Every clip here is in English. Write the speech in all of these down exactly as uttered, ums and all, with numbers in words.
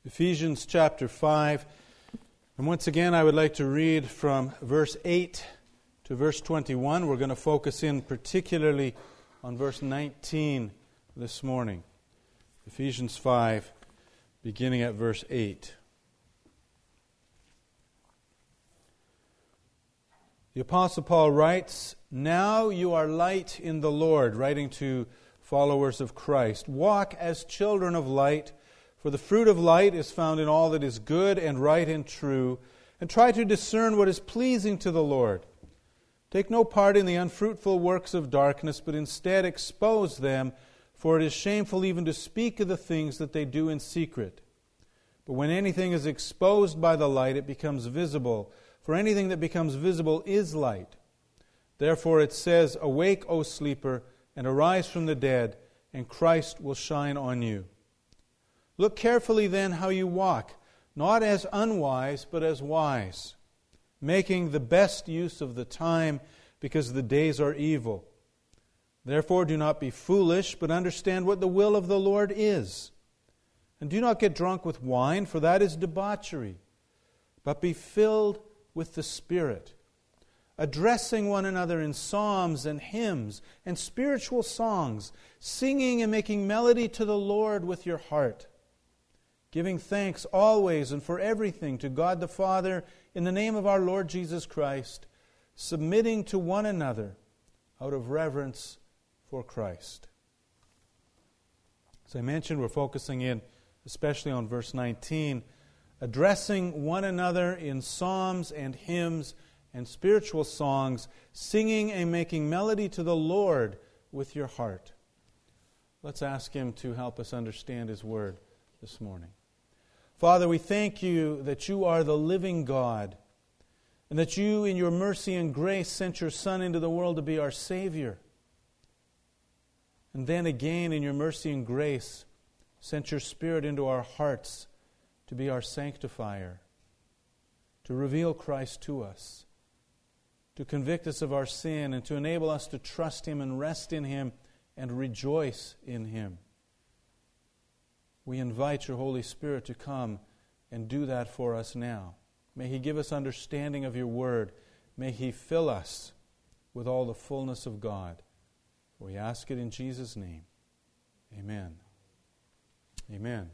Ephesians chapter five. And once again, I would like to read from verse eight to verse twenty-one. We're going to focus in particularly on verse nineteen this morning. Ephesians five, beginning at verse eight. The Apostle Paul writes, "Now you are light in the Lord," writing to followers of Christ. "Walk as children of light, for the fruit of light is found in all that is good and right and true, and try to discern what is pleasing to the Lord. Take no part in the unfruitful works of darkness, but instead expose them, for it is shameful even to speak of the things that they do in secret. But when anything is exposed by the light, it becomes visible, for anything that becomes visible is light. Therefore it says, 'Awake, O sleeper, and arise from the dead, and Christ will shine on you.' Look carefully then how you walk, not as unwise, but as wise, making the best use of the time, because the days are evil. Therefore do not be foolish, but understand what the will of the Lord is. And do not get drunk with wine, for that is debauchery, but be filled with the Spirit, addressing one another in psalms and hymns and spiritual songs, singing and making melody to the Lord with your heart, giving thanks always and for everything to God the Father in the name of our Lord Jesus Christ, submitting to one another out of reverence for Christ." As I mentioned, we're focusing in especially on verse nineteen, addressing one another in psalms and hymns and spiritual songs, singing and making melody to the Lord with your heart. Let's ask Him to help us understand His Word this morning. Father, we thank You that You are the living God, and that You, in Your mercy and grace, sent Your Son into the world to be our Savior. And then again, in Your mercy and grace, sent Your Spirit into our hearts to be our sanctifier, to reveal Christ to us, to convict us of our sin, and to enable us to trust Him and rest in Him and rejoice in Him. We invite Your Holy Spirit to come and do that for us now. May He give us understanding of Your Word. May He fill us with all the fullness of God. We ask it in Jesus' name. Amen. Amen.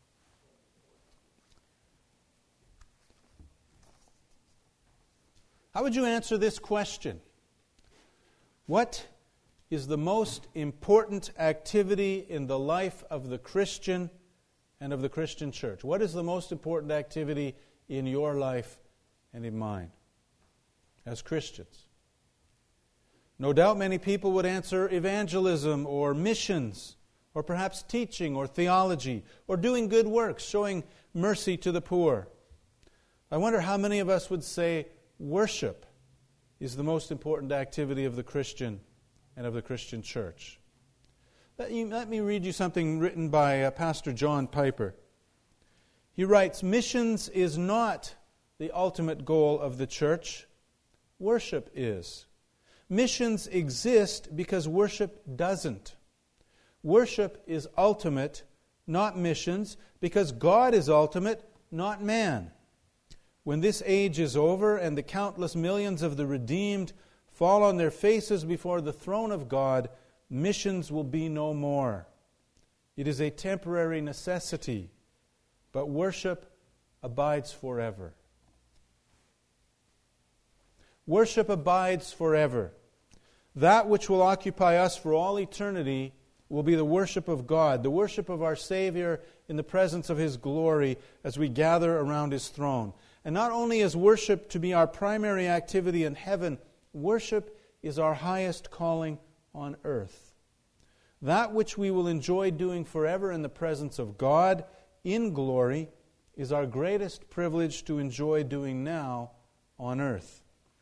How would you answer this question? What is the most important activity in the life of the Christian and of the Christian church? What is the most important activity in your life and in mine as Christians? No doubt many people would answer evangelism or missions, or perhaps teaching or theology, or doing good works, showing mercy to the poor. I wonder how many of us would say worship is the most important activity of the Christian and of the Christian church. Let, you, let me read you something written by uh, Pastor John Piper. He writes, "Missions is not the ultimate goal of the church. Worship is. Missions exist because worship doesn't. Worship is ultimate, not missions, because God is ultimate, not man. When this age is over and the countless millions of the redeemed fall on their faces before the throne of God, missions will be no more. It is a temporary necessity, but worship abides forever." Worship abides forever. That which will occupy us for all eternity will be the worship of God, the worship of our Savior in the presence of His glory as we gather around His throne. And not only is worship to be our primary activity in heaven, worship is our highest calling on earth. That which we will enjoy doing forever in the presence of God in glory is our greatest privilege to enjoy doing now on earth.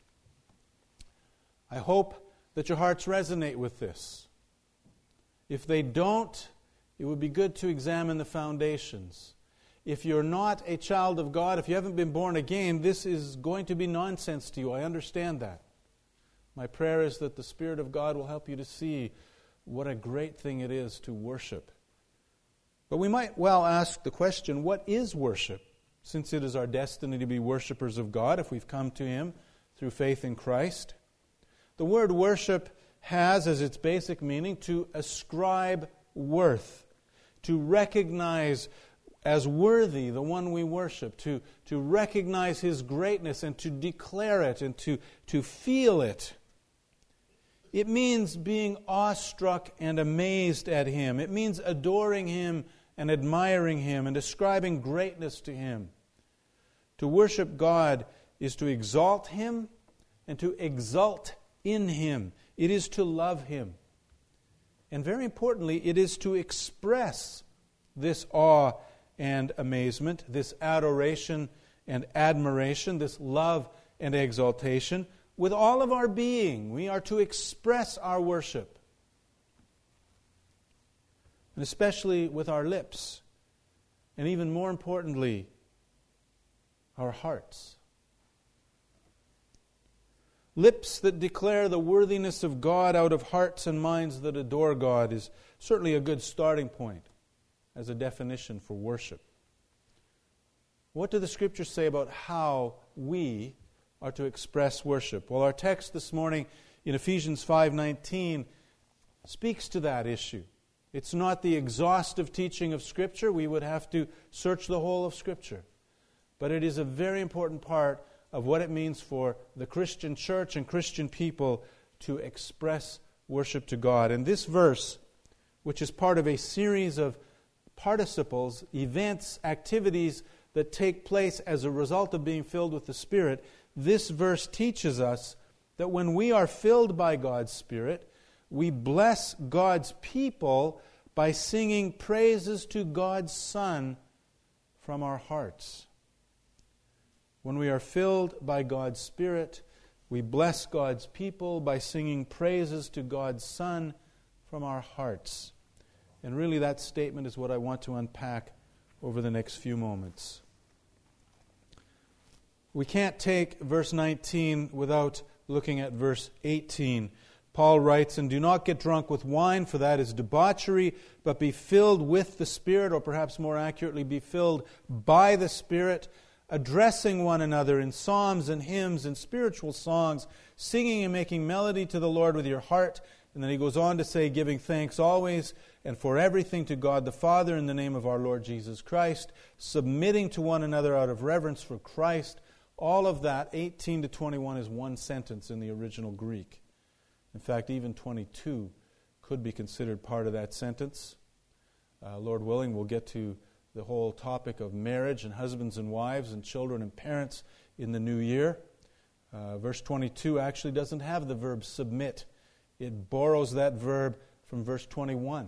I hope that your hearts resonate with this. If they don't, it would be good to examine the foundations. If you're not a child of God, if you haven't been born again, this is going to be nonsense to you. I understand that. My prayer is that the Spirit of God will help you to see what a great thing it is to worship. But we might well ask the question, what is worship? Since it is our destiny to be worshipers of God if we've come to Him through faith in Christ. The word worship has as its basic meaning to ascribe worth, to recognize as worthy the one we worship, to, to recognize His greatness and to declare it and to, to feel it. It means being awestruck and amazed at Him. It means adoring Him and admiring Him and ascribing greatness to Him. To worship God is to exalt Him and to exult in Him. It is to love Him. And very importantly, it is to express this awe and amazement, this adoration and admiration, this love and exaltation with all of our being. We are to express our worship. And especially with our lips. And even more importantly, our hearts. Lips that declare the worthiness of God out of hearts and minds that adore God is certainly a good starting point as a definition for worship. What do the Scriptures say about how we are to express worship? Well, our text this morning in Ephesians five nineteen speaks to that issue. It's not the exhaustive teaching of Scripture. We would have to search the whole of Scripture. But it is a very important part of what it means for the Christian church and Christian people to express worship to God. And this verse, which is part of a series of participles, events, activities that take place as a result of being filled with the Spirit, this verse teaches us that when we are filled by God's Spirit, we bless God's people by singing praises to God's Son from our hearts. When we are filled by God's Spirit, we bless God's people by singing praises to God's Son from our hearts. And really that statement is what I want to unpack over the next few moments. We can't take verse nineteen without looking at verse eighteen. Paul writes, "And do not get drunk with wine, for that is debauchery, but be filled with the Spirit," or perhaps more accurately, be filled by the Spirit, addressing one another in psalms and hymns and spiritual songs, singing and making melody to the Lord with your heart. And then he goes on to say, giving thanks always and for everything to God the Father in the name of our Lord Jesus Christ, submitting to one another out of reverence for Christ. All of that, eighteen to twenty-one, is one sentence in the original Greek. In fact, even twenty-two could be considered part of that sentence. Uh, Lord willing, we'll get to the whole topic of marriage and husbands and wives and children and parents in the new year. Uh, verse twenty-two actually doesn't have the verb submit. It borrows that verb from verse twenty-one.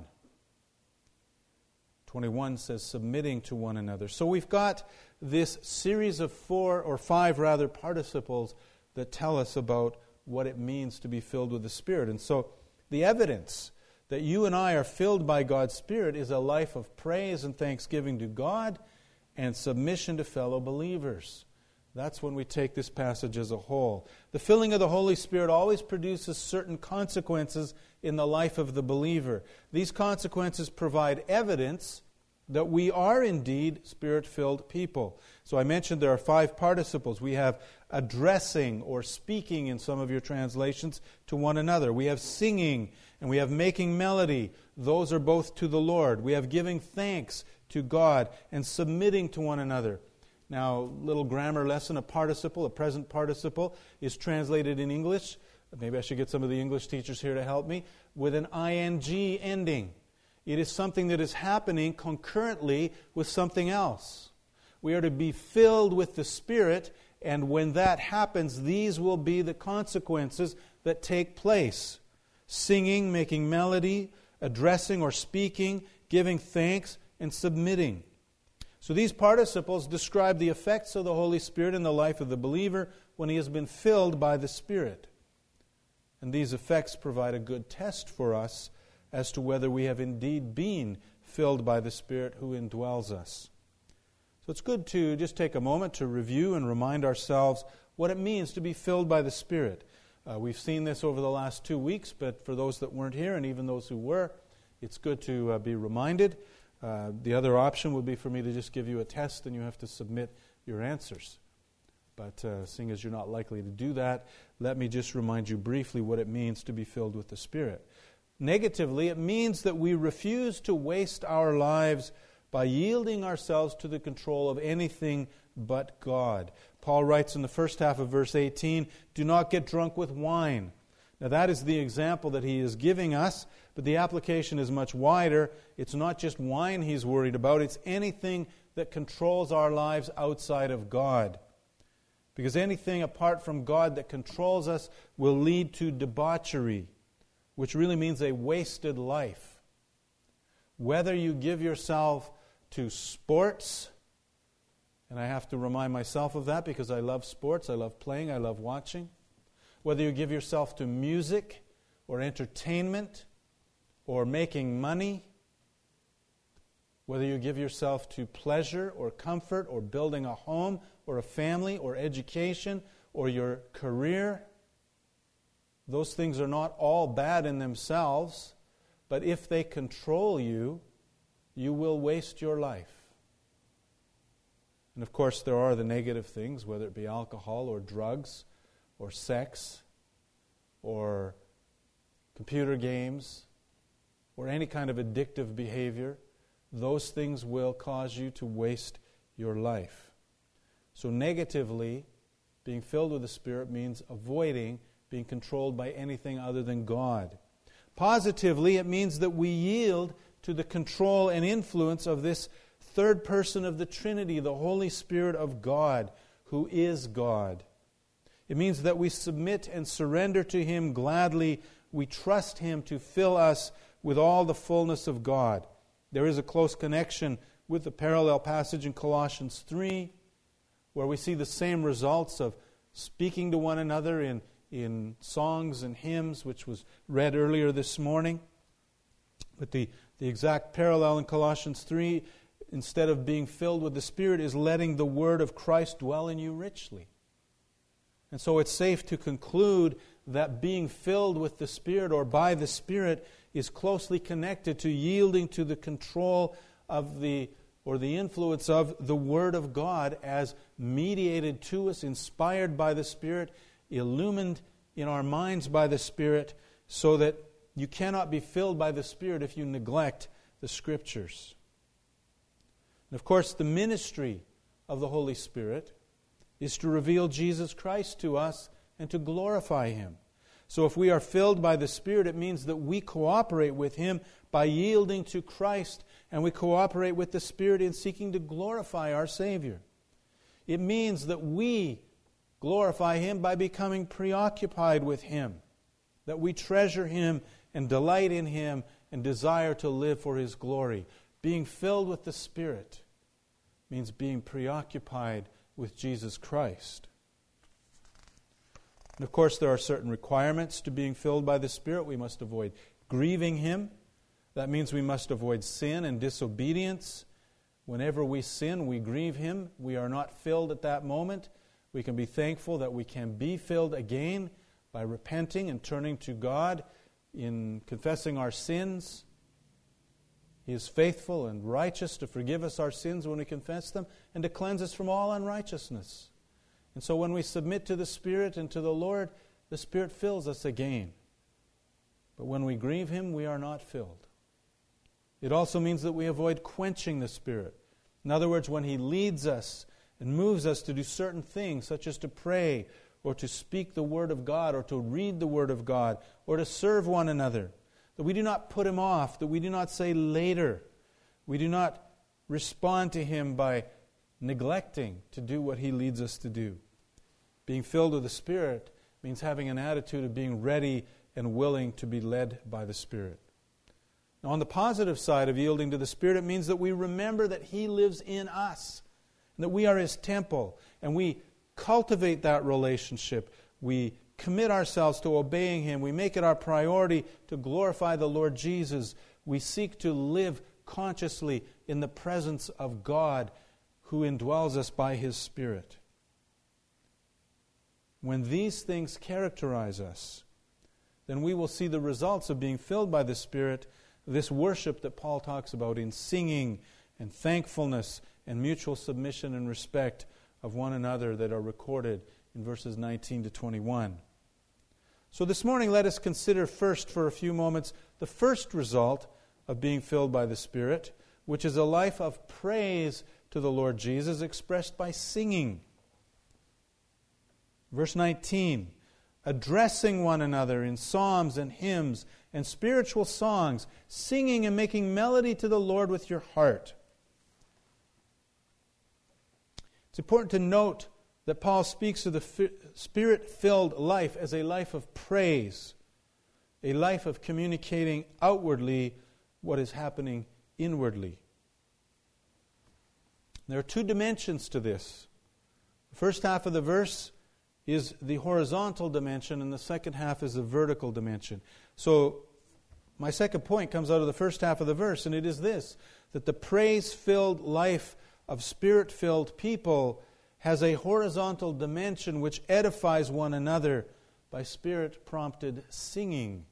twenty-one says submitting to one another. So we've got this series of four or five rather participles that tell us about what it means to be filled with the Spirit. And so the evidence that you and I are filled by God's Spirit is a life of praise and thanksgiving to God and submission to fellow believers. That's when we take this passage as a whole. The filling of the Holy Spirit always produces certain consequences in the life of the believer. These consequences provide evidence that we are indeed Spirit-filled people. So I mentioned there are five participles. We have addressing or speaking in some of your translations to one another. We have singing and we have making melody. Those are both to the Lord. We have giving thanks to God and submitting to one another. Now, little grammar lesson, a participle, a present participle, is translated in English. Maybe I should get some of the English teachers here to help me. With an ing ending. It is something that is happening concurrently with something else. We are to be filled with the Spirit, and when that happens, these will be the consequences that take place. Singing, making melody, addressing or speaking, giving thanks, and submitting. So these participles describe the effects of the Holy Spirit in the life of the believer when he has been filled by the Spirit. And these effects provide a good test for us as to whether we have indeed been filled by the Spirit who indwells us. So it's good to just take a moment to review and remind ourselves what it means to be filled by the Spirit. Uh, we've seen this over the last two weeks, but for those that weren't here and even those who were, it's good to uh, be reminded. Uh, the other option would be for me to just give you a test and you have to submit your answers. But uh, seeing as you're not likely to do that, let me just remind you briefly what it means to be filled with the Spirit. Negatively, it means that we refuse to waste our lives by yielding ourselves to the control of anything but God. Paul writes in the first half of verse eighteen, "Do not get drunk with wine." Now that is the example that he is giving us, but the application is much wider. It's not just wine he's worried about, it's anything that controls our lives outside of God. Because anything apart from God that controls us will lead to debauchery, which really means a wasted life. Whether you give yourself to sports, and I have to remind myself of that because I love sports, I love playing, I love watching. Whether you give yourself to music or entertainment or making money, whether you give yourself to pleasure or comfort or building a home or a family or education or your career, those things are not all bad in themselves, but if they control you, you will waste your life. And of course there are the negative things, whether it be alcohol or drugs or sex or computer games or any kind of addictive behavior. Those things will cause you to waste your life. So negatively, being filled with the Spirit means avoiding being controlled by anything other than God. Positively, it means that we yield to the control and influence of this third person of the Trinity, the Holy Spirit of God, who is God. It means that we submit and surrender to Him gladly. We trust Him to fill us with all the fullness of God. There is a close connection with the parallel passage in Colossians three, where we see the same results of speaking to one another in, in songs and hymns, which was read earlier this morning. But the, the exact parallel in Colossians three, instead of being filled with the Spirit, is letting the Word of Christ dwell in you richly. And so it's safe to conclude that being filled with the Spirit or by the Spirit is closely connected to yielding to the control of the or the influence of the Word of God as mediated to us, inspired by the Spirit, illumined in our minds by the Spirit, so that you cannot be filled by the Spirit if you neglect the Scriptures. And of course, the ministry of the Holy Spirit is to reveal Jesus Christ to us and to glorify Him. So if we are filled by the Spirit, it means that we cooperate with Him by yielding to Christ, and we cooperate with the Spirit in seeking to glorify our Savior. It means that we glorify Him by becoming preoccupied with Him, that we treasure Him and delight in Him and desire to live for His glory. Being filled with the Spirit means being preoccupied with Jesus Christ. And of course, there are certain requirements to being filled by the Spirit. We must avoid grieving Him. That means we must avoid sin and disobedience. Whenever we sin, we grieve Him. We are not filled at that moment. We can be thankful that we can be filled again by repenting and turning to God in confessing our sins. He is faithful and righteous to forgive us our sins when we confess them and to cleanse us from all unrighteousness. And so when we submit to the Spirit and to the Lord, the Spirit fills us again. But when we grieve Him, we are not filled. It also means that we avoid quenching the Spirit. In other words, when He leads us and moves us to do certain things, such as to pray or to speak the Word of God or to read the Word of God or to serve one another, that we do not put Him off, that we do not say later. We do not respond to Him by neglecting to do what He leads us to do. Being filled with the Spirit means having an attitude of being ready and willing to be led by the Spirit. Now, on the positive side of yielding to the Spirit, it means that we remember that He lives in us, and that we are His temple, and we cultivate that relationship. We commit ourselves to obeying Him. We make it our priority to glorify the Lord Jesus. We seek to live consciously in the presence of God, who indwells us by His Spirit. When these things characterize us, then we will see the results of being filled by the Spirit, this worship that Paul talks about in singing and thankfulness and mutual submission and respect of one another that are recorded in verses nineteen to twenty-one. So this morning, let us consider first for a few moments the first result of being filled by the Spirit, which is a life of praise to the Lord Jesus expressed by singing. Verse nineteen, addressing one another in psalms and hymns and spiritual songs, singing and making melody to the Lord with your heart. It's important to note that Paul speaks of the Spirit-filled life as a life of praise, a life of communicating outwardly what is happening inwardly. There are two dimensions to this. The first half of the verse is the horizontal dimension, and the second half is the vertical dimension. So, my second point comes out of the first half of the verse, and it is this, that the praise-filled life of Spirit-filled people has a horizontal dimension which edifies one another by Spirit-prompted singing.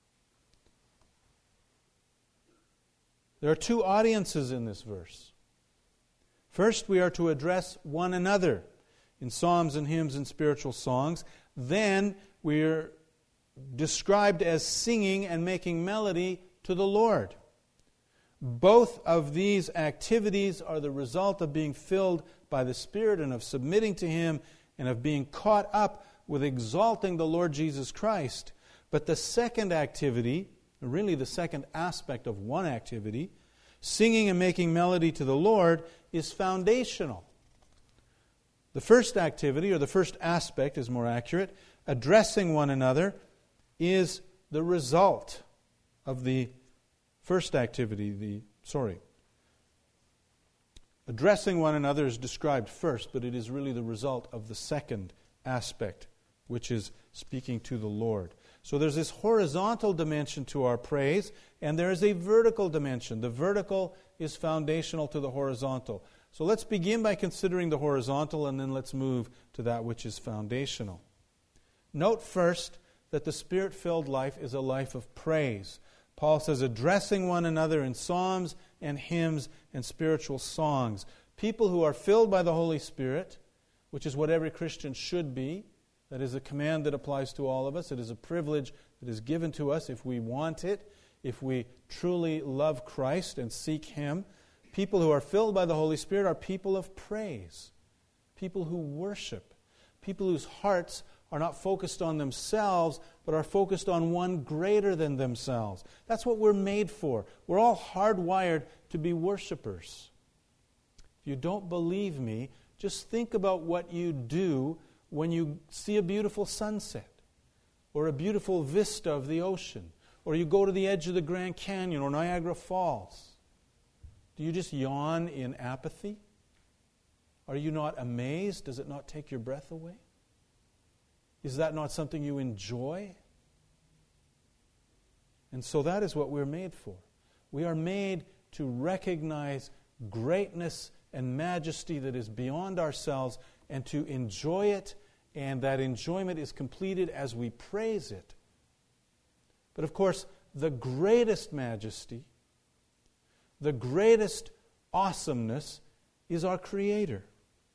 There are two audiences in this verse. First, we are to address one another in psalms and hymns and spiritual songs. Then, we are described as singing and making melody to the Lord. Both of these activities are the result of being filled by the Spirit and of submitting to Him and of being caught up with exalting the Lord Jesus Christ. But the second activity, really the second aspect of one activity, singing and making melody to the Lord, is foundational. The first activity, or the first aspect is more accurate, addressing one another, is the result of the first activity, the, sorry. Addressing one another is described first, but it is really the result of the second aspect, which is speaking to the Lord. So there's this horizontal dimension to our praise, and there is a vertical dimension. The vertical is foundational to the horizontal. So let's begin by considering the horizontal, and then let's move to that which is foundational. Note first that the Spirit-filled life is a life of praise. Paul says, addressing one another in psalms and hymns and spiritual songs. People who are filled by the Holy Spirit, which is what every Christian should be. That is a command that applies to all of us. It is a privilege that is given to us if we want it, if we truly love Christ and seek Him. People who are filled by the Holy Spirit are people of praise, people who worship, people whose hearts are not focused on themselves, but are focused on one greater than themselves. That's what we're made for. We're all hardwired to be worshipers. If you don't believe me, just think about what you do when you see a beautiful sunset, or a beautiful vista of the ocean, or you go to the edge of the Grand Canyon or Niagara Falls. Do you just yawn in apathy? Are you not amazed? Does it not take your breath away? Is that not something you enjoy? And so that is what we're made for. We are made to recognize greatness and majesty that is beyond ourselves and to enjoy it, and that enjoyment is completed as we praise it. But of course, the greatest majesty, the greatest awesomeness is our Creator.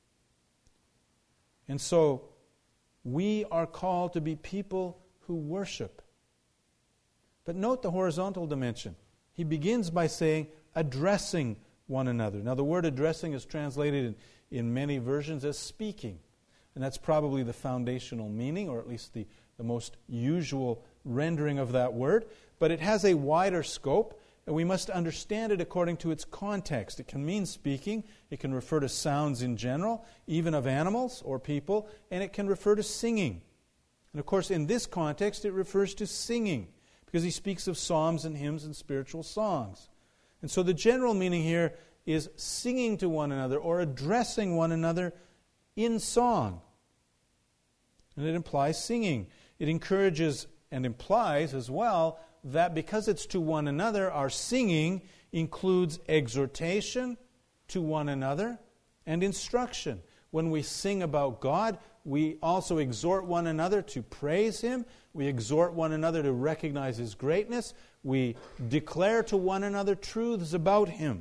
And so, we are called to be people who worship. But note the horizontal dimension. He begins by saying, addressing one another. Now, the word addressing is translated in, in many versions as speaking. And that's probably the foundational meaning, or at least the, the most usual rendering of that word. But it has a wider scope, and we must understand it according to its context. It can mean speaking, it can refer to sounds in general, even of animals or people, and it can refer to singing. And of course, in this context, it refers to singing, because he speaks of psalms and hymns and spiritual songs. And so the general meaning here is singing to one another or addressing one another in song. And it implies singing. It encourages and implies as well that because it's to one another, our singing includes exhortation to one another and instruction. When we sing about God, we also exhort one another to praise Him. We exhort one another to recognize His greatness. We declare to one another truths about Him.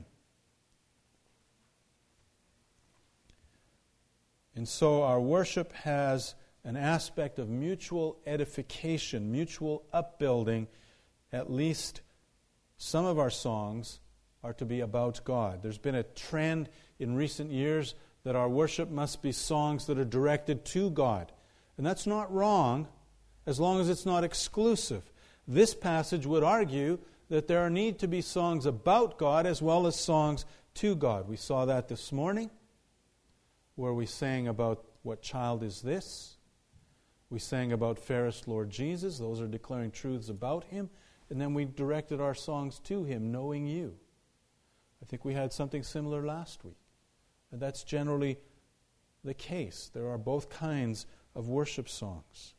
And so our worship has an aspect of mutual edification, mutual upbuilding. At least some of our songs are to be about God. There's been a trend in recent years that our worship must be songs that are directed to God. And that's not wrong, as long as it's not exclusive. This passage would argue that there need to be songs about God as well as songs to God. We saw that this morning, where we sang about what child is this. We sang about fairest Lord Jesus. Those are declaring truths about Him. And then we directed our songs to Him, knowing You. I think we had something similar last week. And that's generally the case. There are both kinds of worship songs.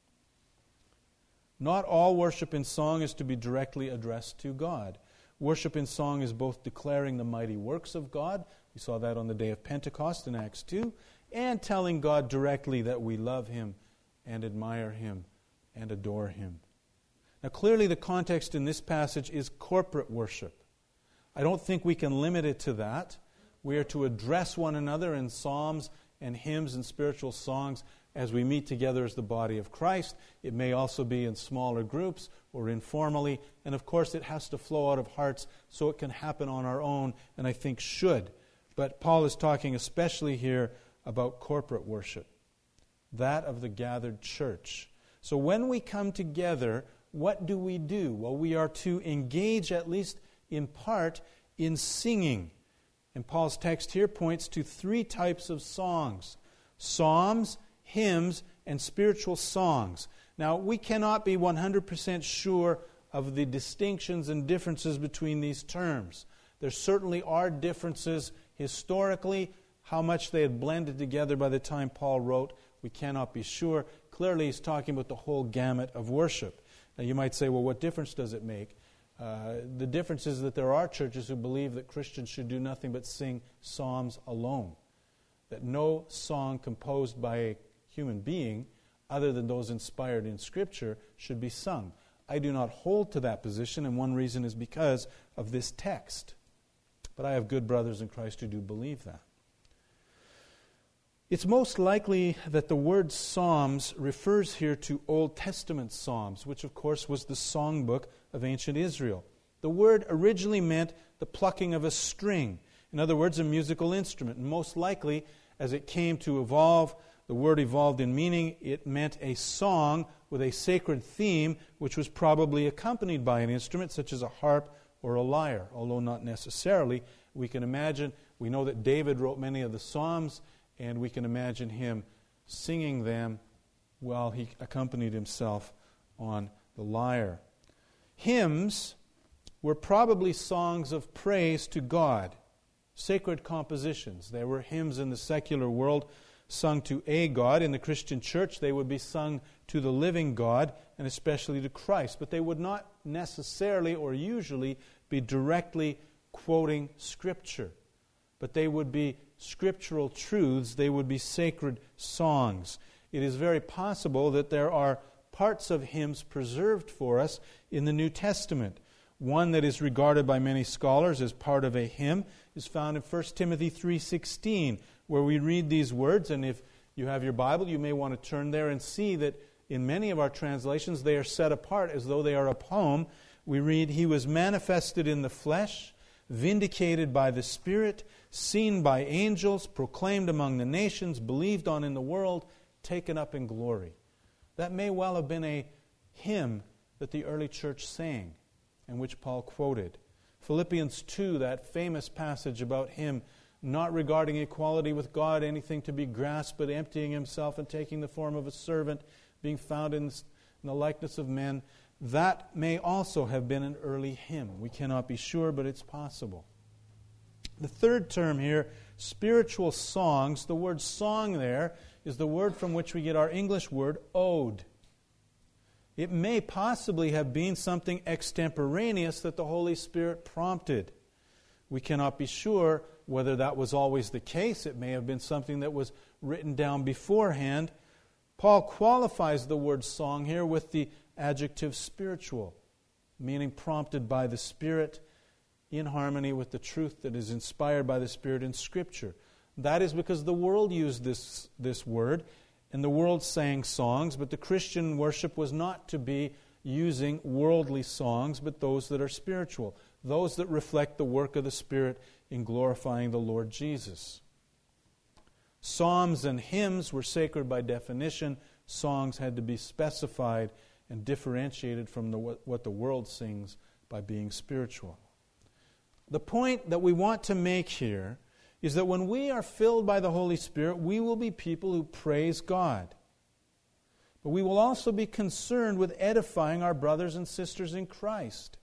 Not all worship in song is to be directly addressed to God. Worship in song is both declaring the mighty works of God, we saw that on the day of Pentecost in Acts two, and telling God directly that we love Him and admire Him and adore Him. Now clearly the context in this passage is corporate worship. I don't think we can limit it to that. We are to address one another in psalms and hymns and spiritual songs as we meet together as the body of Christ. It may also be in smaller groups or informally. And of course it has to flow out of hearts so it can happen on our own, and I think should. But Paul is talking especially here about corporate worship, that of the gathered church. So when we come together, what do we do? Well, we are to engage at least in part in singing. And Paul's text here points to three types of songs: psalms, hymns, and spiritual songs. Now, we cannot be one hundred percent sure of the distinctions and differences between these terms. There certainly are differences historically. How much they had blended together by the time Paul wrote, we cannot be sure. Clearly, he's talking about the whole gamut of worship. Now, you might say, well, what difference does it make? Uh, the difference is that there are churches who believe that Christians should do nothing but sing psalms alone. That no song composed by a human being, other than those inspired in Scripture, should be sung. I do not hold to that position, and one reason is because of this text. But I have good brothers in Christ who do believe that. It's most likely that the word psalms refers here to Old Testament psalms, which of course was the songbook of ancient Israel. The word originally meant the plucking of a string. In other words, a musical instrument. And most likely, as it came to evolve, the word evolved in meaning. It meant a song with a sacred theme, which was probably accompanied by an instrument such as a harp or a lyre, although not necessarily. We can imagine, we know that David wrote many of the Psalms, and we can imagine him singing them while he accompanied himself on the lyre. Hymns were probably songs of praise to God, sacred compositions. They were hymns in the secular world sung to a God. In the Christian church, they would be sung to the living God, and especially to Christ. But they would not necessarily or usually be directly quoting Scripture. But they would be scriptural truths. They would be sacred songs. It is very possible that there are parts of hymns preserved for us in the New Testament. One that is regarded by many scholars as part of a hymn is found in First Timothy three sixteen, where we read these words, and if you have your Bible, you may want to turn there and see that in many of our translations they are set apart as though they are a poem. We read, "He was manifested in the flesh, vindicated by the Spirit, seen by angels, proclaimed among the nations, believed on in the world, taken up in glory." That may well have been a hymn that the early church sang, and which Paul quoted. Philippians two, that famous passage about him not regarding equality with God anything to be grasped, but emptying himself and taking the form of a servant, being found in the likeness of men. That may also have been an early hymn. We cannot be sure, but it's possible. The third term here, spiritual songs, the word song there is the word from which we get our English word ode. It may possibly have been something extemporaneous that the Holy Spirit prompted. We cannot be sure, whether that was always the case. It may have been something that was written down beforehand. Paul qualifies the word song here with the adjective spiritual, meaning prompted by the Spirit in harmony with the truth that is inspired by the Spirit in Scripture. That is because the world used this, this word, and the world sang songs, but the Christian worship was not to be using worldly songs, but those that are spiritual, those that reflect the work of the Spirit in glorifying the Lord Jesus. Psalms and hymns were sacred by definition. Songs had to be specified and differentiated from the, what the world sings by being spiritual. The point that we want to make here is that when we are filled by the Holy Spirit, we will be people who praise God. But we will also be concerned with edifying our brothers and sisters in Christ.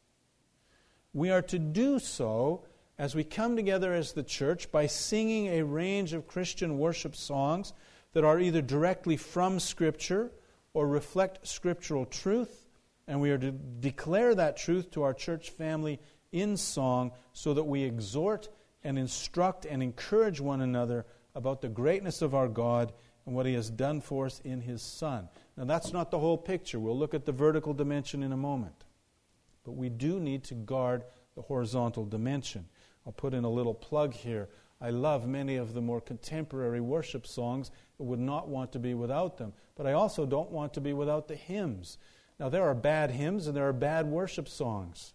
We are to do so as we come together as the church by singing a range of Christian worship songs that are either directly from Scripture or reflect scriptural truth, and we are to declare that truth to our church family in song so that we exhort and instruct and encourage one another about the greatness of our God and what He has done for us in His Son. Now that's not the whole picture. We'll look at the vertical dimension in a moment. But we do need to guard the horizontal dimension. I'll put in a little plug here. I love many of the more contemporary worship songs. I would not want to be without them. But I also don't want to be without the hymns. Now there are bad hymns and there are bad worship songs.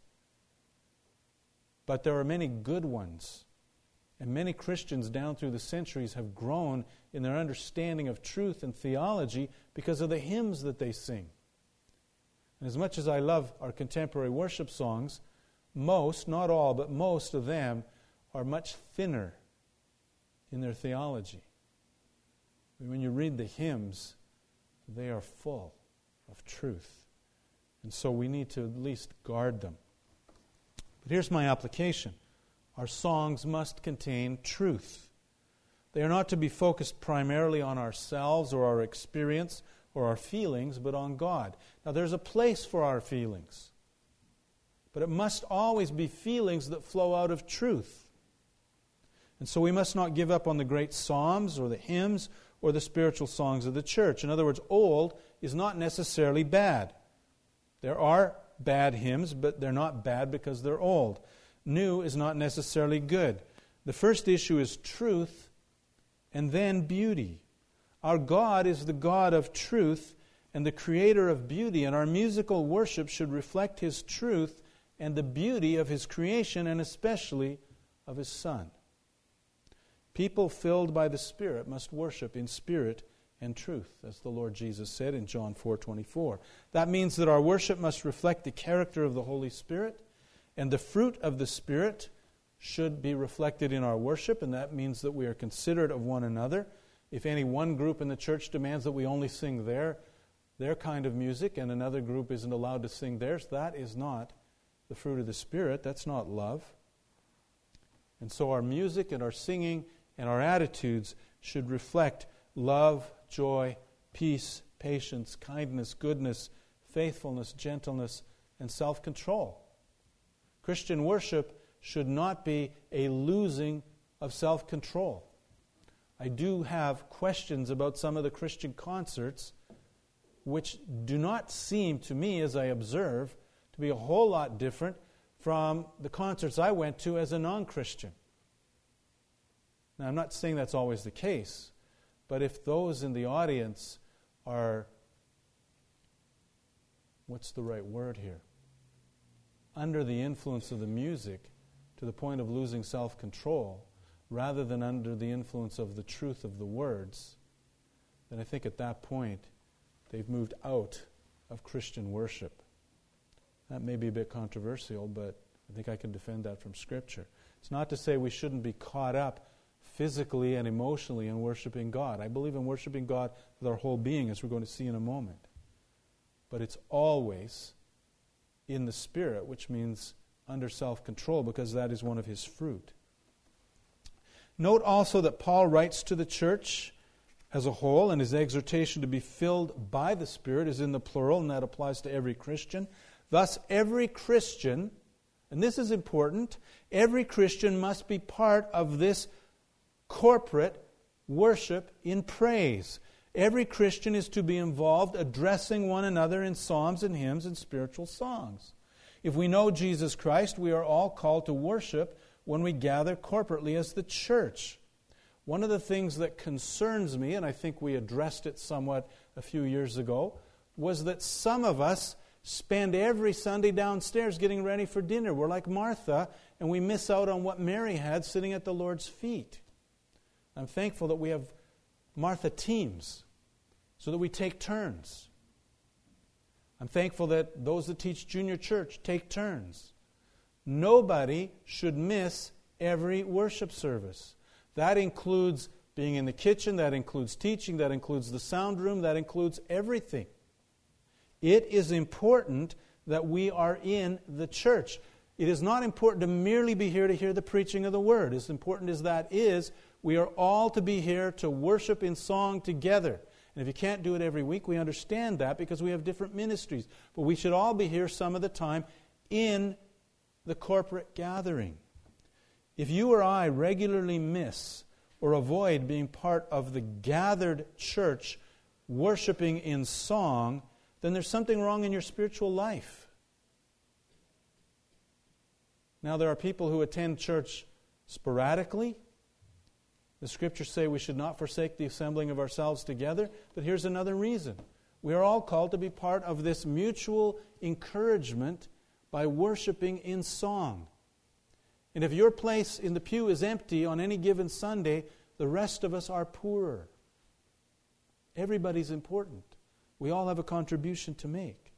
But there are many good ones. And many Christians down through the centuries have grown in their understanding of truth and theology because of the hymns that they sing. And as much as I love our contemporary worship songs, most, not all, but most of them are much thinner in their theology. When you read the hymns, they are full of truth. And so we need to at least guard them. But here's my application. Our songs must contain truth. They are not to be focused primarily on ourselves or our experience or our feelings, but on God. Now there's a place for our feelings, but it must always be feelings that flow out of truth. And so we must not give up on the great psalms or the hymns or the spiritual songs of the church. In other words, old is not necessarily bad. There are bad hymns, but they're not bad because they're old. New is not necessarily good. The first issue is truth and then beauty. Our God is the God of truth and the creator of beauty, and our musical worship should reflect His truth and the beauty of His creation, and especially of His Son. People filled by the Spirit must worship in spirit and truth, as the Lord Jesus said in John four twenty-four. That means that our worship must reflect the character of the Holy Spirit, and the fruit of the Spirit should be reflected in our worship, and that means that we are considerate of one another. If any one group in the church demands that we only sing their, their kind of music and another group isn't allowed to sing theirs, that is not the fruit of the Spirit. That's not love. And so our music and our singing and our attitudes should reflect love, joy, peace, patience, kindness, goodness, faithfulness, gentleness, and self-control. Christian worship should not be a losing of self-control. I do have questions about some of the Christian concerts which do not seem to me, as I observe, to be a whole lot different from the concerts I went to as a non-Christian. Now, I'm not saying that's always the case, but if those in the audience are, what's the right word here? Under the influence of the music to the point of losing self-control, rather than under the influence of the truth of the words, then I think at that point they've moved out of Christian worship. That may be a bit controversial, but I think I can defend that from Scripture. It's not to say we shouldn't be caught up physically and emotionally in worshiping God. I believe in worshiping God with our whole being, as we're going to see in a moment. But it's always in the Spirit, which means under self-control, because that is one of His fruit. Note also that Paul writes to the church as a whole, and his exhortation to be filled by the Spirit is in the plural, and that applies to every Christian. Thus, every Christian And this is important. Every Christian must be part of this corporate worship in praise. Every Christian is to be involved addressing one another in psalms and hymns and spiritual songs. If we know Jesus Christ, we are all called to worship when we gather corporately as the church. One of the things that concerns me, and I think we addressed it somewhat a few years ago, was that some of us spend every Sunday downstairs getting ready for dinner. We're like Martha, and we miss out on what Mary had sitting at the Lord's feet. I'm thankful that we have Martha teams so that we take turns. I'm thankful that those that teach junior church take turns. Nobody should miss every worship service. That includes being in the kitchen, that includes teaching, that includes the sound room, that includes everything. It is important that we are in the church. It is not important to merely be here to hear the preaching of the Word. As important as that is, we are all to be here to worship in song together. And if you can't do it every week, we understand that because we have different ministries. But we should all be here some of the time in the corporate gathering. If you or I regularly miss or avoid being part of the gathered church worshiping in song, then there's something wrong in your spiritual life. Now, there are people who attend church sporadically. The Scriptures say we should not forsake the assembling of ourselves together, but here's another reason. We are all called to be part of this mutual encouragement by worshiping in song. And if your place in the pew is empty on any given Sunday, the rest of us are poorer. Everybody's important. We all have a contribution to make.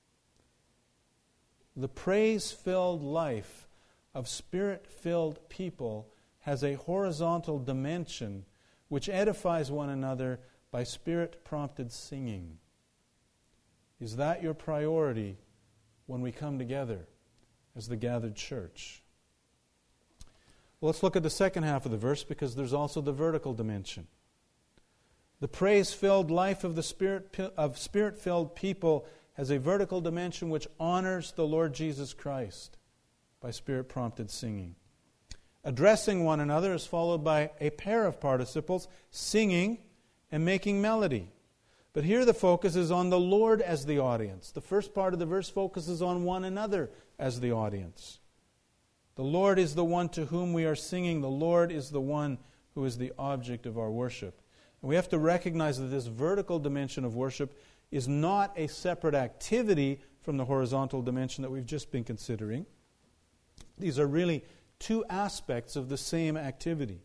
The praise-filled life of Spirit-filled people has a horizontal dimension which edifies one another by Spirit-prompted singing. Is that your priority when we come together as the gathered church? Well, let's look at the second half of the verse because there's also the vertical dimension. The praise-filled life of the Spirit of Spirit-filled people has a vertical dimension which honors the Lord Jesus Christ by Spirit-prompted singing. Addressing one another is followed by a pair of participles, singing and making melody. But here the focus is on the Lord as the audience. The first part of the verse focuses on one another as the audience. The Lord is the one to whom we are singing. The Lord is the one who is the object of our worship. And we have to recognize that this vertical dimension of worship is not a separate activity from the horizontal dimension that we've just been considering. These are really two aspects of the same activity.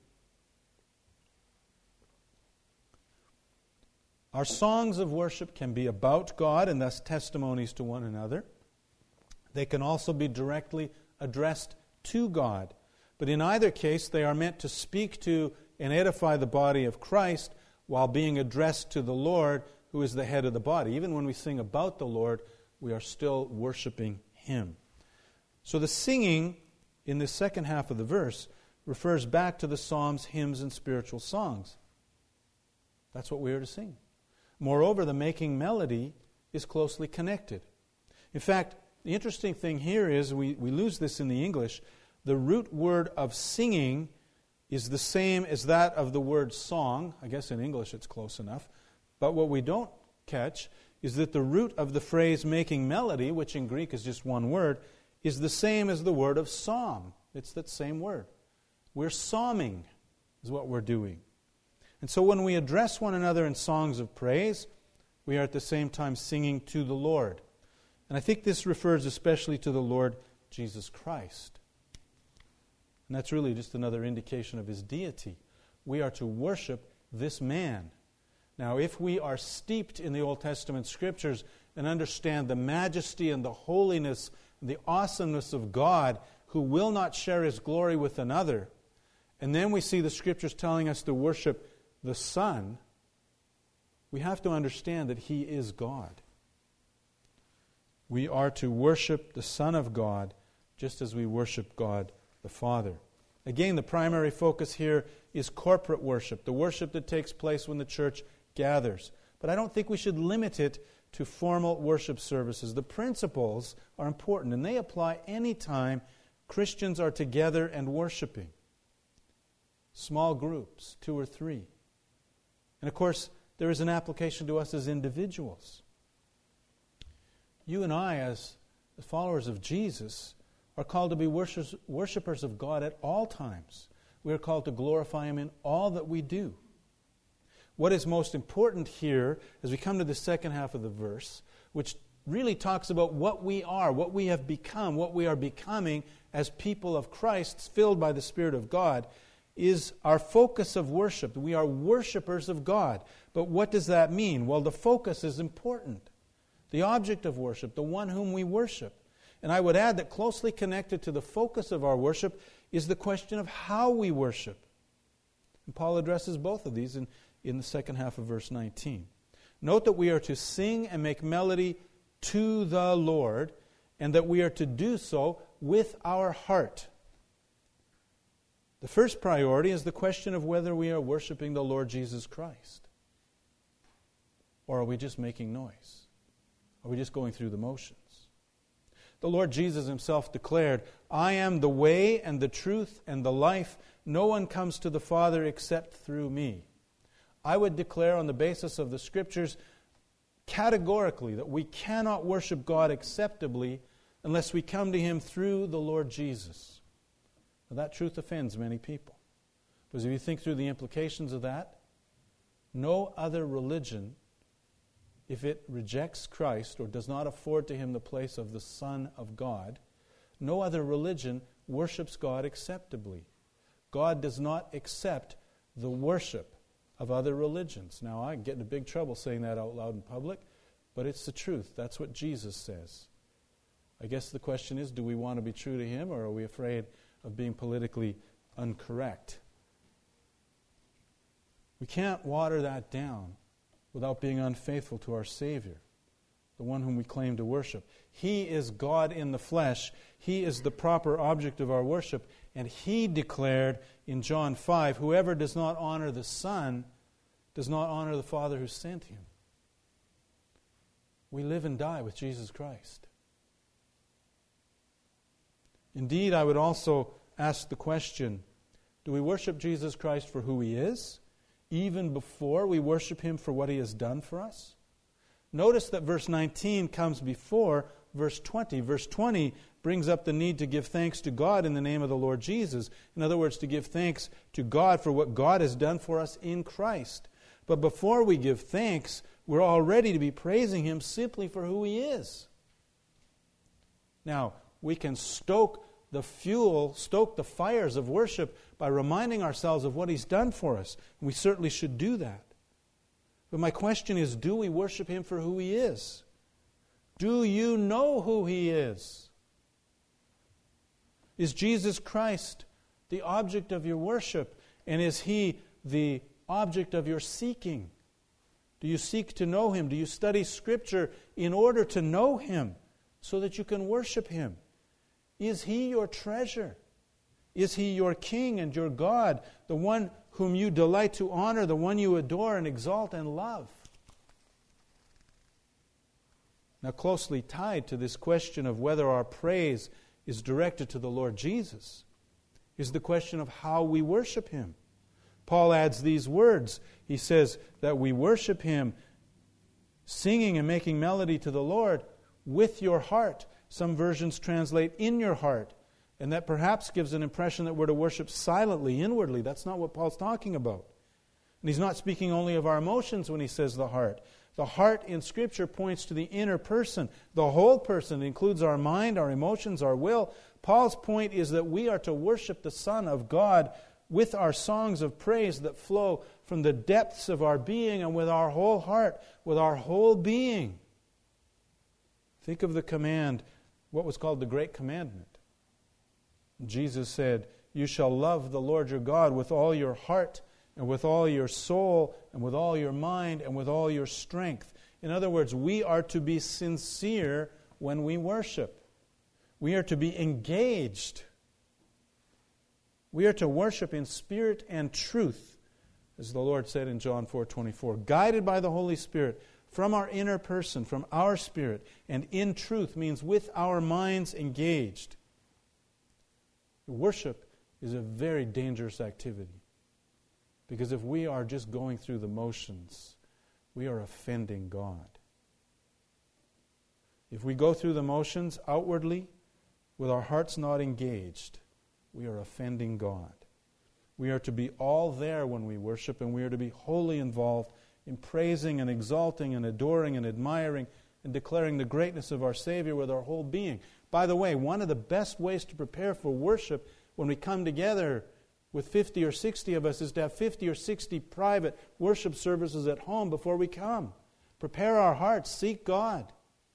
Our songs of worship can be about God and thus testimonies to one another. They can also be directly addressed to God. But in either case, they are meant to speak to and edify the body of Christ while being addressed to the Lord, who is the head of the body. Even when we sing about the Lord, we are still worshiping Him. So the singing in the second half of the verse refers back to the psalms, hymns, and spiritual songs. That's what we are to sing. Moreover, the making melody is closely connected. In fact, the interesting thing here is, we, we lose this in the English, the root word of singing is the same as that of the word song. I guess in English it's close enough. But what we don't catch is that the root of the phrase making melody, which in Greek is just one word, is the same as the word of psalm. It's that same word. We're psalming is what we're doing. And so when we address one another in songs of praise, we are at the same time singing to the Lord. And I think this refers especially to the Lord Jesus Christ. And that's really just another indication of His deity. We are to worship this man. Now, if we are steeped in the Old Testament Scriptures and understand the majesty and the holiness and the awesomeness of God, who will not share His glory with another, and then we see the Scriptures telling us to worship the Son, we have to understand that He is God. We are to worship the Son of God just as we worship God the Father. Again, the primary focus here is corporate worship, the worship that takes place when the church gathers. But I don't think we should limit it to formal worship services. The principles are important, and they apply anytime Christians are together and worshiping. Small groups, two or three. And of course, there is an application to us as individuals. You and I, as followers of Jesus, are called to be worshipers of God at all times. We are called to glorify Him in all that we do. What is most important here, as we come to the second half of the verse, which really talks about what we are, what we have become, what we are becoming as people of Christ, filled by the Spirit of God, is our focus of worship. We are worshipers of God. But what does that mean? Well, the focus is important. The object of worship, the one whom we worship. And I would add that closely connected to the focus of our worship is the question of how we worship. And Paul addresses both of these in, in the second half of verse nineteen. Note that we are to sing and make melody to the Lord, and that we are to do so with our heart. The first priority is the question of whether we are worshiping the Lord Jesus Christ. Or are we just making noise? Are we just going through the motions? The Lord Jesus Himself declared, I am the way and the truth and the life. No one comes to the Father except through me. I would declare on the basis of the Scriptures categorically that we cannot worship God acceptably unless we come to Him through the Lord Jesus. Now, that truth offends many people. Because if you think through the implications of that, no other religion, if it rejects Christ or does not afford to Him the place of the Son of God, no other religion worships God acceptably. God does not accept the worship of other religions. Now, I get into big trouble saying that out loud in public, but it's the truth. That's what Jesus says. I guess the question is, do we want to be true to Him, or are we afraid of being politically incorrect? We can't water that down without being unfaithful to our Savior, the one whom we claim to worship. He is God in the flesh. He is the proper object of our worship. And He declared in John five, whoever does not honor the Son does not honor the Father who sent Him. We live and die with Jesus Christ. Indeed, I would also ask the question, do we worship Jesus Christ for who He is, even before we worship Him for what He has done for us? Notice that verse nineteen comes before verse twenty. Verse twenty brings up the need to give thanks to God in the name of the Lord Jesus. In other words, to give thanks to God for what God has done for us in Christ. But before we give thanks, we're already to be praising Him simply for who He is. Now, we can stoke the fuel, stoke the fires of worship by reminding ourselves of what He's done for us. And we certainly should do that. But my question is, do we worship Him for who He is? Do you know who He is? Is Jesus Christ the object of your worship? And is He the object of your seeking? Do you seek to know Him? Do you study Scripture in order to know Him so that you can worship Him? Is He your treasure? Is He your King and your God, the one whom you delight to honor, the one you adore and exalt and love? Now, closely tied to this question of whether our praise is directed to the Lord Jesus is the question of how we worship Him. Paul adds these words. He says that we worship Him singing and making melody to the Lord with your heart. Some versions translate in your heart. And that perhaps gives an impression that we're to worship silently, inwardly. That's not what Paul's talking about. And he's not speaking only of our emotions when he says the heart. The heart in Scripture points to the inner person, the whole person. It includes our mind, our emotions, our will. Paul's point is that we are to worship the Son of God with our songs of praise that flow from the depths of our being and with our whole heart, with our whole being. Think of the command, what was called the Great Commandment. Jesus said, you shall love the Lord your God with all your heart and with all your soul and with all your mind and with all your strength. In other words, we are to be sincere when we worship. We are to be engaged. We are to worship in spirit and truth, as the Lord said in John four twenty-four, guided by the Holy Spirit, from our inner person, from our spirit, and in truth means with our minds engaged. Worship is a very dangerous activity, because if we are just going through the motions, we are offending God. If we go through the motions outwardly, with our hearts not engaged, we are offending God. We are to be all there when we worship, and we are to be wholly involved in praising and exalting and adoring and admiring and declaring the greatness of our Savior with our whole being. By the way, one of the best ways to prepare for worship when we come together with fifty or sixty of us is to have fifty or sixty private worship services at home before we come. Prepare our hearts, seek God.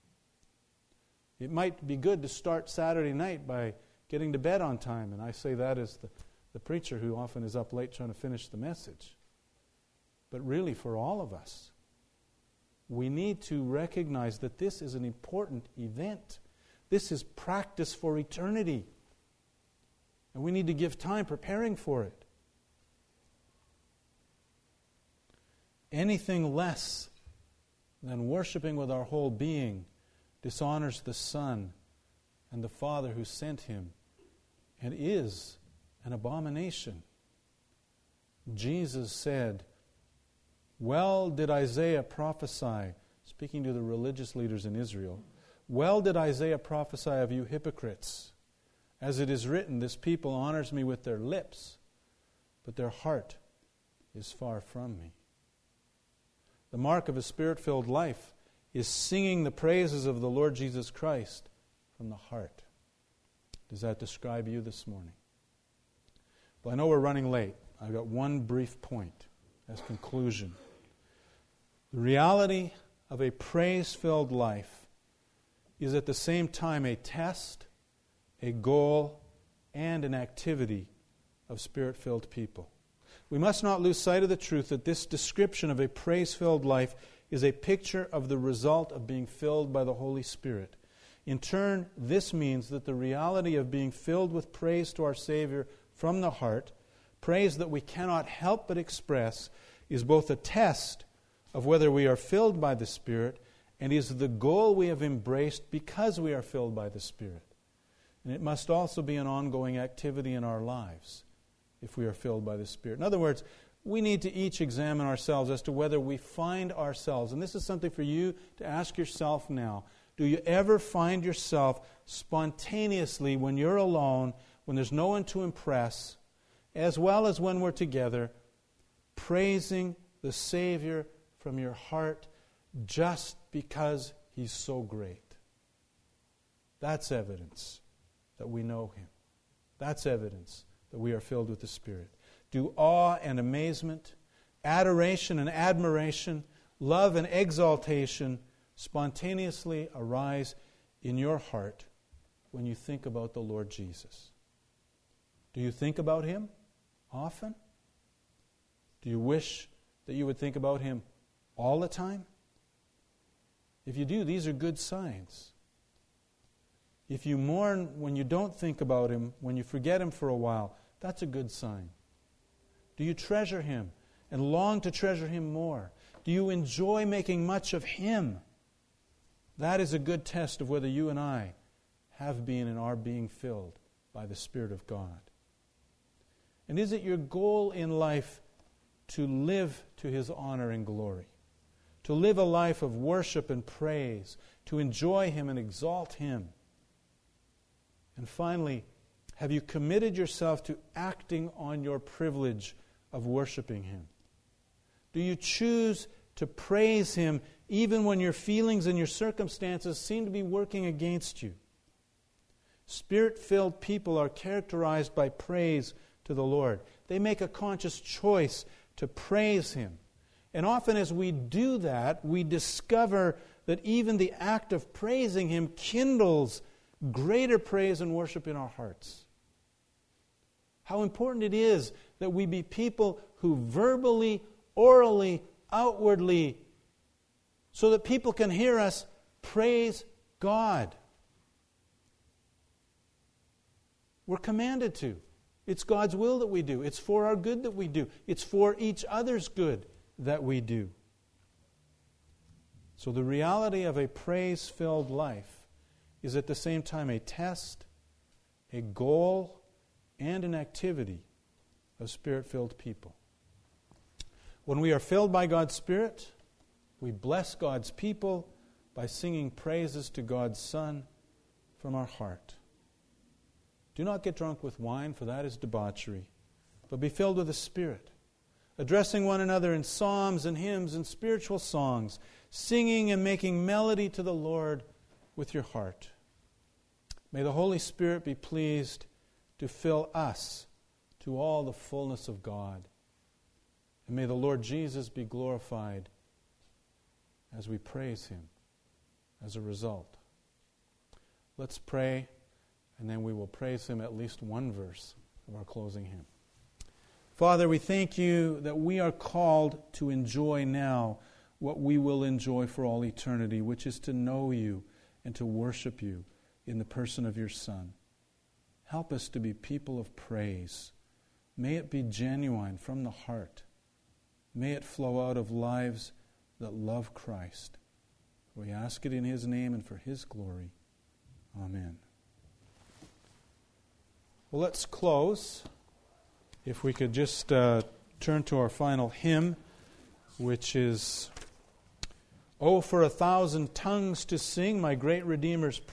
It might be good to start Saturday night by getting to bed on time, and I say that as the, the preacher who often is up late trying to finish the message. But really, for all of us, we need to recognize that this is an important event. This is practice for eternity. And we need to give time preparing for it. Anything less than worshiping with our whole being dishonors the Son and the Father who sent Him, and is an abomination. Jesus said, "Well did Isaiah prophesy," speaking to the religious leaders in Israel, "well did Isaiah prophesy of you hypocrites. As it is written, this people honors me with their lips, but their heart is far from me." The mark of a Spirit-filled life is singing the praises of the Lord Jesus Christ from the heart. Does that describe you this morning? Well, I know we're running late. I've got one brief point as conclusion. The reality of a praise-filled life is at the same time a test, a goal, and an activity of Spirit-filled people. We must not lose sight of the truth that this description of a praise-filled life is a picture of the result of being filled by the Holy Spirit. In turn, this means that the reality of being filled with praise to our Savior from the heart, praise that we cannot help but express, is both a test of whether we are filled by the Spirit and is the goal we have embraced because we are filled by the Spirit. And it must also be an ongoing activity in our lives if we are filled by the Spirit. In other words, we need to each examine ourselves as to whether we find ourselves, and this is something for you to ask yourself now, do you ever find yourself spontaneously when you're alone, when there's no one to impress, as well as when we're together, praising the Savior from your heart just because He's so great? That's evidence that we know Him. That's evidence that we are filled with the Spirit. Do awe and amazement, adoration and admiration, love and exaltation spontaneously arise in your heart when you think about the Lord Jesus? Do you think about Him often? Do you wish that you would think about Him all the time? If you do, these are good signs. If you mourn when you don't think about Him, when you forget Him for a while, that's a good sign. Do you treasure Him and long to treasure Him more? Do you enjoy making much of Him? That is a good test of whether you and I have been and are being filled by the Spirit of God. And is it your goal in life to live to His honor and glory? To live a life of worship and praise, to enjoy Him and exalt Him? And finally, have you committed yourself to acting on your privilege of worshiping Him? Do you choose to praise Him even when your feelings and your circumstances seem to be working against you? Spirit-filled people are characterized by praise to the Lord. They make a conscious choice to praise Him. And often as we do that, we discover that even the act of praising Him kindles greater praise and worship in our hearts. How important it is that we be people who verbally, orally, outwardly, so that people can hear us praise God. We're commanded to. It's God's will that we do. It's for our good that we do. It's for each other's good that we do. So the reality of a praise-filled life is at the same time a test, a goal, and an activity of Spirit-filled people. When we are filled by God's Spirit, we bless God's people by singing praises to God's Son from our heart. Do not get drunk with wine, for that is debauchery, but be filled with the Spirit, addressing one another in psalms and hymns and spiritual songs, singing and making melody to the Lord with your heart. May the Holy Spirit be pleased to fill us to all the fullness of God. And may the Lord Jesus be glorified as we praise Him as a result. Let's pray, and then we will praise Him at least one verse of our closing hymn. Father, we thank You that we are called to enjoy now what we will enjoy for all eternity, which is to know You and to worship You in the person of Your Son. Help us to be people of praise. May it be genuine from the heart. May it flow out of lives that love Christ. We ask it in His name and for His glory. Amen. Well, let's close. If we could just uh, turn to our final hymn, which is, "Oh, for a thousand tongues to sing my great Redeemer's